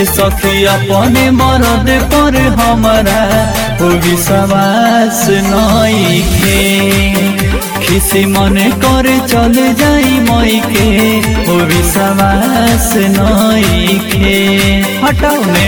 ए सखी अपने मरद पर हमारा हो विश्वास नइखे। खिसी मन कर चल जाई मई के हो विश्वास नइखे। हटाओ ने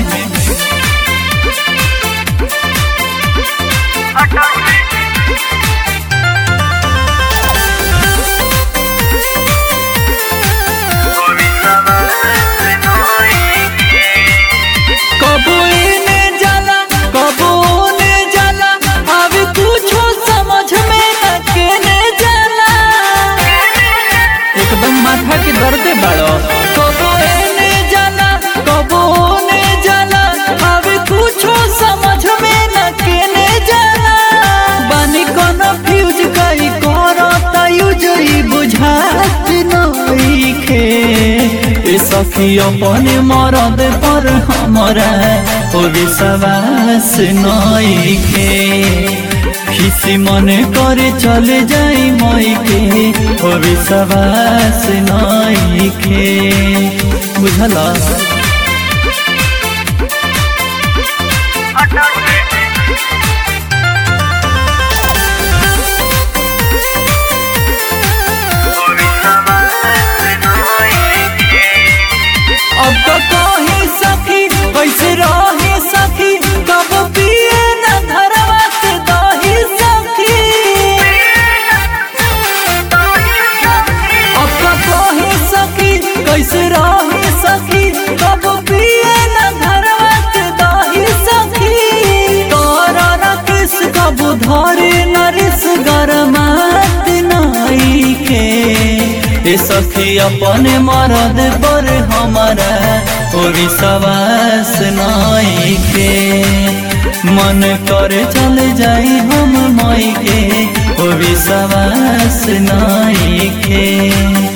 माथा के दर्दे बड़ो कबो एने जाला कबो ओने जाला अबे कुछो समझ में न केने जाला। बानी कोनो फ्यूज कई करता यूजरी बुझात नइखे। ए सखी अपने मरद पर हमरा हो विश्वास नइखे। खिसी मन करे चले जाई मई के हो विश्वास नइखे। बुझला अब तो कहीं सखी कैसे रही सखी कब पिए न धरवा से दही सखी। अब तो कहीं सखी कैसे रही सखी कब पिए न धरवा से दही सखी। तोरा रकिस कब धरे नरिस गरमात नइखे। ए सखी अपने मरद पर हमारा हो विश्वास नइखे। मन करे चल जाई हम मई के हो विश्वास नइखे।